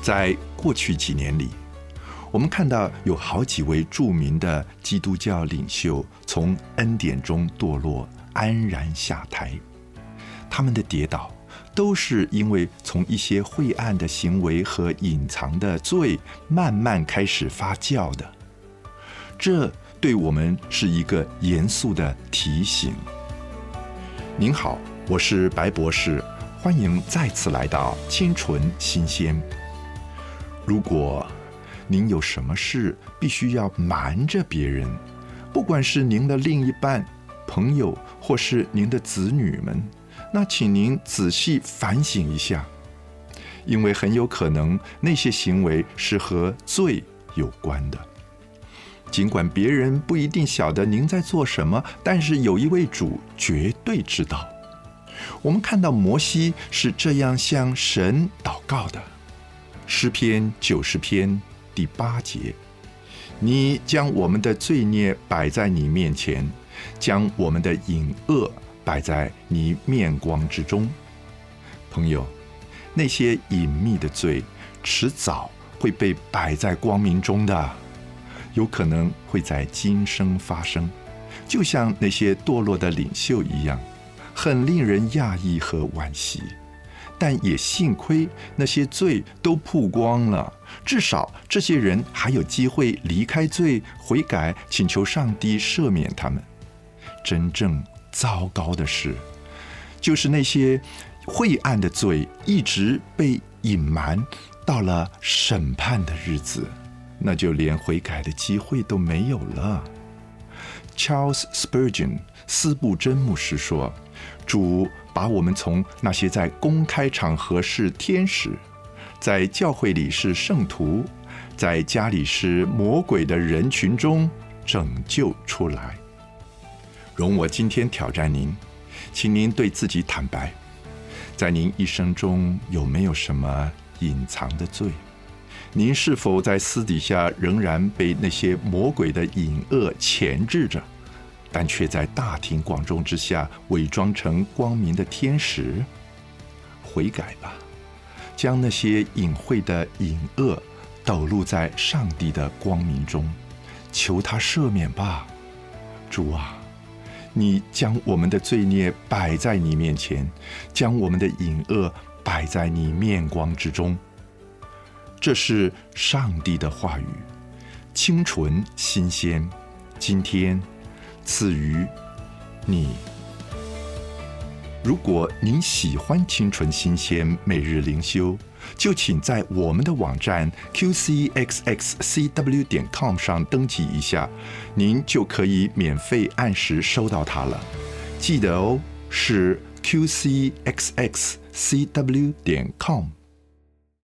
在过去几年里，我们看到有好几位著名的基督教领袖从恩典中堕落，安然下台。他们的跌倒都是因为从一些晦暗的行为和隐藏的罪慢慢开始发酵的。这对我们是一个严肃的提醒。您好，我是白博士，欢迎再次来到清纯新鲜。如果您有什么事必须要瞒着别人，不管是您的另一半、朋友，或是您的子女们，那请您仔细反省一下，因为很有可能那些行为是和罪有关的。尽管别人不一定晓得您在做什么，但是有一位主绝对知道。我们看到摩西是这样向神祷告的，诗篇90篇第8节，你将我们的罪孽摆在你面前，将我们的隐恶摆在你面光之中。朋友，那些隐秘的罪迟早会被摆在光明中的，有可能会在今生发生，就像那些堕落的领袖一样，很令人讶异和惋惜。但也幸亏那些罪都曝光了，至少这些人还有机会离开罪，悔改，请求上帝赦免他们。真正糟糕的是，就是那些晦暗的罪一直被隐瞒，到了审判的日子，那就连悔改的机会都没有了。Charles Spurgeon 斯布真牧师说，主把我们从那些在公开场合是天使，在教会里是圣徒，在家里是魔鬼的人群中拯救出来。容我今天挑战您，请您对自己坦白，在您一生中有没有什么隐藏的罪？您是否在私底下仍然被那些魔鬼的隐恶钳制着，但却在大庭广众之下伪装成光明的天使？悔改吧，将那些隐晦的隐恶抖露在上帝的光明中，求他赦免吧。主啊，你将我们的罪孽摆在你面前，将我们的隐恶摆在你面光之中。这是上帝的话语，清纯新鲜，今天赐予你。如果您喜欢清纯新鲜每日灵修，就请在我们的网站 qcxxcw.com 上登记一下，您就可以免费按时收到它了。记得哦，是 qcxxcw.com。